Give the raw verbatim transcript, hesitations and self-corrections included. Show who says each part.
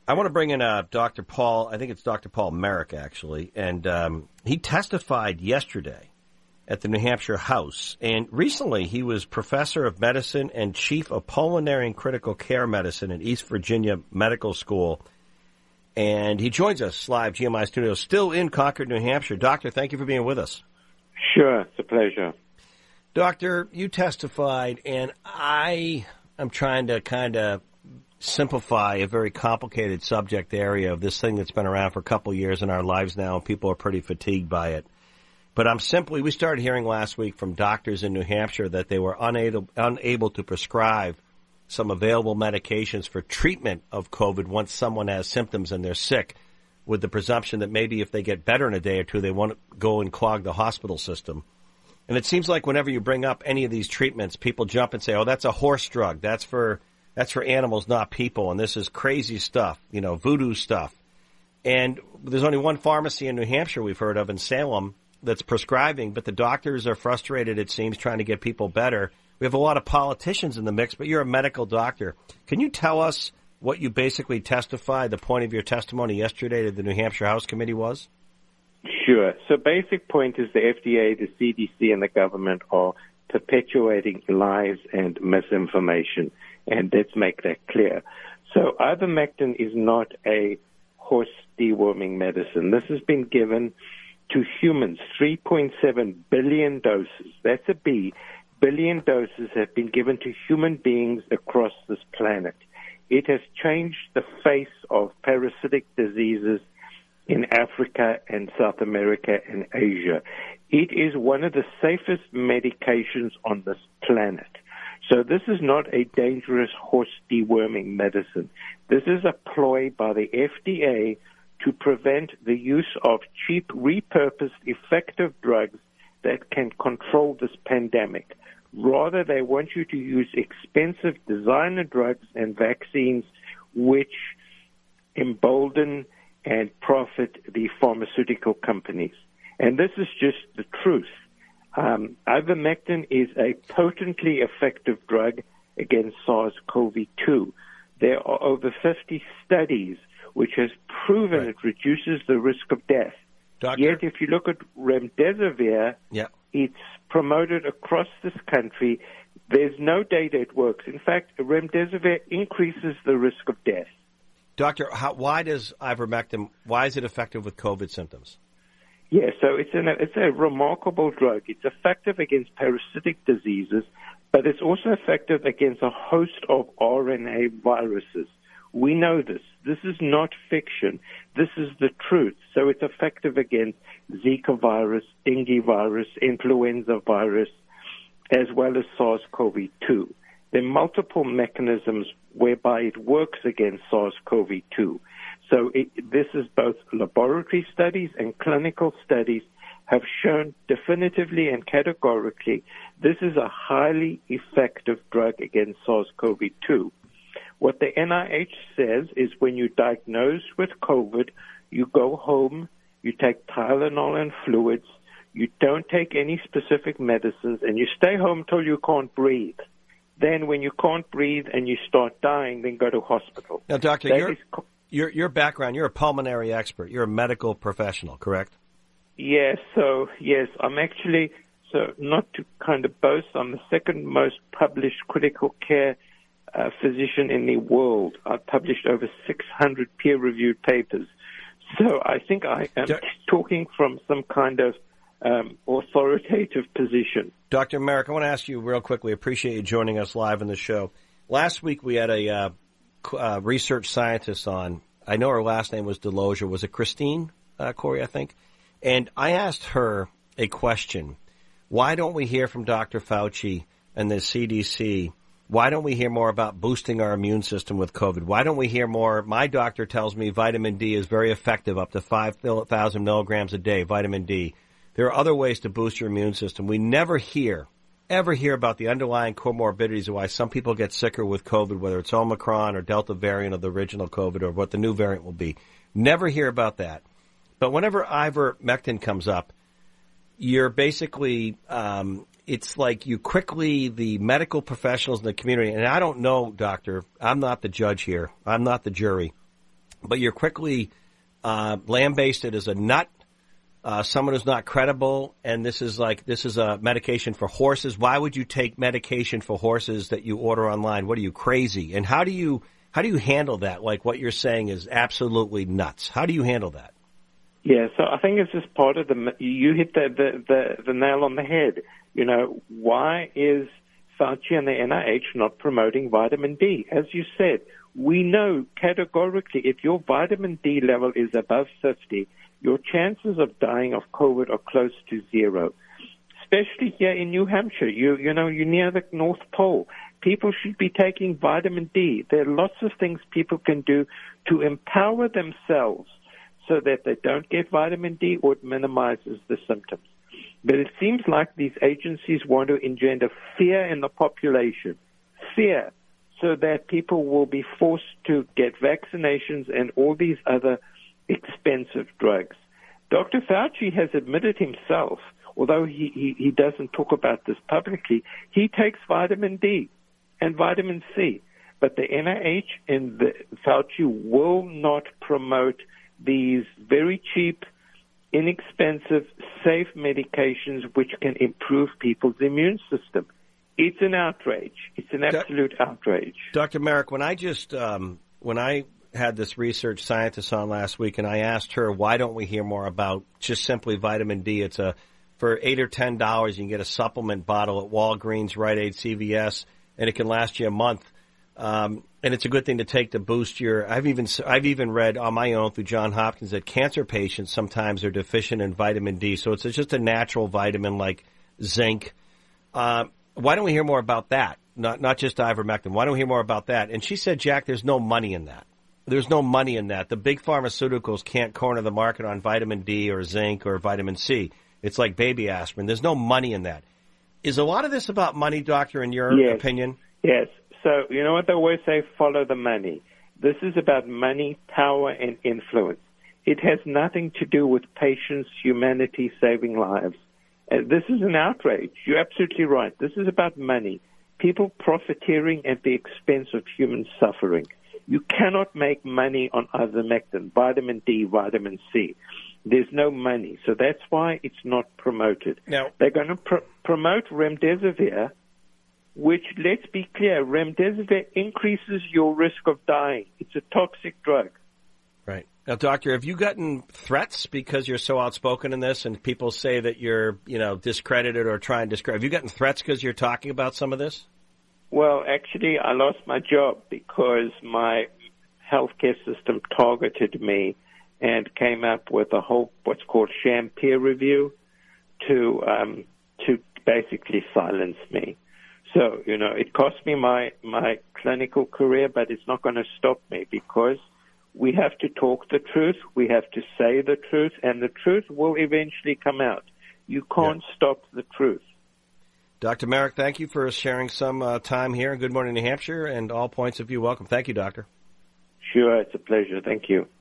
Speaker 1: I want to bring in uh, Doctor Paul, I think it's Doctor Paul Marik, actually, and um, he testified yesterday at the New Hampshire House. And recently he was professor of medicine and chief of pulmonary and critical care medicine at East Virginia Medical School. And he joins us live, G M I Studios, still in Concord, New Hampshire. Doctor, thank you for being with us.
Speaker 2: Sure, it's a pleasure.
Speaker 1: Doctor, you testified, and I am trying to kind of simplify a very complicated subject area of this thing that's been around for a couple of years in our lives now, and people are pretty fatigued by it. But I'm simply, we started hearing last week from doctors in New Hampshire that they were unable, unable to prescribe some available medications for treatment of COVID once someone has symptoms and they're sick, with the presumption that maybe if they get better in a day or two, they won't go and clog the hospital system. And it seems like whenever you bring up any of these treatments, people jump and say, oh, that's a horse drug. That's for that's for animals, not people. And this is crazy stuff, you know, voodoo stuff. And there's only one pharmacy in New Hampshire we've heard of in Salem that's prescribing, but the doctors are frustrated, it seems, trying to get people better. We have a lot of politicians in the mix, but you're a medical doctor. Can you tell us what you basically testified, the point of your testimony yesterday to the New Hampshire House Committee was?
Speaker 2: Sure. So basic point is the F D A, the C D C, and the government are perpetuating lies and misinformation, and let's make that clear. So ivermectin is not a horse deworming medicine. This has been given to humans, three point seven billion doses. That's a B. Billion doses have been given to human beings across this planet. It has changed the face of parasitic diseases in Africa and South America and Asia. It is one of the safest medications on this planet. So this is not a dangerous horse deworming medicine. This is a ploy by the F D A to prevent the use of cheap, repurposed, effective drugs that can control this pandemic. Rather, they want you to use expensive designer drugs and vaccines which embolden and profit the pharmaceutical companies. And this is just the truth. Um, ivermectin is a potently effective drug against SARS-C o V two. There are over fifty studies which has proven right. It reduces the risk of death.
Speaker 1: Doctor?
Speaker 2: Yet, if you look at remdesivir,
Speaker 1: yeah.
Speaker 2: It's promoted across this country. There's no data it works. In fact, remdesivir increases the risk of death.
Speaker 1: Doctor, how, why does ivermectin, why is it effective with COVID symptoms?
Speaker 2: Yeah, so it's, an, it's a remarkable drug. It's effective against parasitic diseases, but it's also effective against a host of R N A viruses. We know this. This is not fiction. This is the truth. So it's effective against Zika virus, dengue virus, influenza virus, as well as SARS-C o V two. There are multiple mechanisms whereby it works against SARS-C o V two. So it, this is both laboratory studies and clinical studies have shown definitively and categorically this is a highly effective drug against SARS-C o V two. What the N I H says is when you're diagnosed with COVID, you go home, you take Tylenol and fluids, you don't take any specific medicines, and you stay home till you can't breathe. Then when you can't breathe and you start dying, then go to hospital.
Speaker 1: Now, Doctor, your, co- your, your background, you're a pulmonary expert. You're a medical professional, correct?
Speaker 2: Yes. So, yes, I'm actually, so not to kind of boast, I'm the second most published critical care Uh, physician in the world. I've published over six hundred peer-reviewed papers. So I think I am Do- talking from some kind of um, authoritative position.
Speaker 1: Doctor Marik, I want to ask you real quickly. Appreciate you joining us live in the show. Last week we had a uh, uh, research scientist on. I know her last name was Delozier. Was it Christine uh, Corey, I think? And I asked her a question. Why don't we hear from Doctor Fauci and the C D C? Why don't we hear more about boosting our immune system with COVID? Why don't we hear more? My doctor tells me vitamin D is very effective, up to five thousand milligrams a day, vitamin D. There are other ways to boost your immune system. We never hear, ever hear about the underlying comorbidities of why some people get sicker with COVID, whether it's Omicron or Delta variant of the original COVID or what the new variant will be. Never hear about that. But whenever ivermectin comes up, you're basically um, – it's like you quickly, the medical professionals in the community, and I don't know, doctor, I'm not the judge here, I'm not the jury, but you're quickly uh, lambasted as a nut, uh, someone who's not credible, and this is like this is a medication for horses. Why would you take medication for horses that you order online? What are you, crazy? And how do you how do you handle that? Like what you're saying is absolutely nuts. How do you handle that?
Speaker 2: Yeah, so I think it's just part of the you hit the the, the, the nail on the head. You know, why is Fauci and the N I H not promoting vitamin D? As you said, we know categorically if your vitamin D level is above fifty, your chances of dying of COVID are close to zero. Especially here in New Hampshire, you you know, you're near the North Pole. People should be taking vitamin D. There are lots of things people can do to empower themselves so that they don't get vitamin D or it minimizes the symptoms. But it seems like these agencies want to engender fear in the population, fear, so that people will be forced to get vaccinations and all these other expensive drugs. Doctor Fauci has admitted himself, although he, he, he doesn't talk about this publicly, he takes vitamin D and vitamin C. But the N I H and the Fauci will not promote these very cheap, inexpensive, safe medications which can improve people's immune system. It's an outrage. It's an absolute outrage.
Speaker 1: Doctor Marik, when I just um, when I had this research scientist on last week, and I asked her why don't we hear more about just simply vitamin D? It's a for eight or ten dollars you can get a supplement bottle at Walgreens, Rite Aid, C V S, and it can last you a month. Um, and it's a good thing to take to boost your. I've even I've even read on my own through Johns Hopkins that cancer patients sometimes are deficient in vitamin D. So it's just a natural vitamin like zinc. Uh, why don't we hear more about that? Not not just ivermectin. Why don't we hear more about that? And she said, Jack, there's no money in that. There's no money in that. The big pharmaceuticals can't corner the market on vitamin D or zinc or vitamin C. It's like baby aspirin. There's no money in that. Is a lot of this about money, Doctor, in your
Speaker 2: yes.
Speaker 1: opinion?
Speaker 2: Yes. So, you know what they always say, follow the money. This is about money, power, and influence. It has nothing to do with patients, humanity, saving lives. Uh, this is an outrage. You're absolutely right. This is about money. People profiteering at the expense of human suffering. You cannot make money on ivermectin, vitamin D, vitamin C. There's no money. So that's why it's not promoted.
Speaker 1: Now,
Speaker 2: they're going to pr- promote remdesivir, which, let's be clear, remdesivir increases your risk of dying. It's a toxic drug.
Speaker 1: Right. Now, Doctor, have you gotten threats because you're so outspoken in this and people say that you're, you know, discredited or trying to discredit? Have you gotten threats because you're talking about some of this?
Speaker 2: Well, actually, I lost my job because my healthcare system targeted me and came up with a whole what's called sham peer review to um, to basically silence me. So, you know, it cost me my, my clinical career, but it's not going to stop me because we have to talk the truth, we have to say the truth, and the truth will eventually come out. You can't yeah. stop the truth.
Speaker 1: Doctor Marik, thank you for sharing some uh, time here. Good morning, New Hampshire, and all points of view. Welcome. Thank you, Doctor.
Speaker 2: Sure, it's a pleasure. Thank you.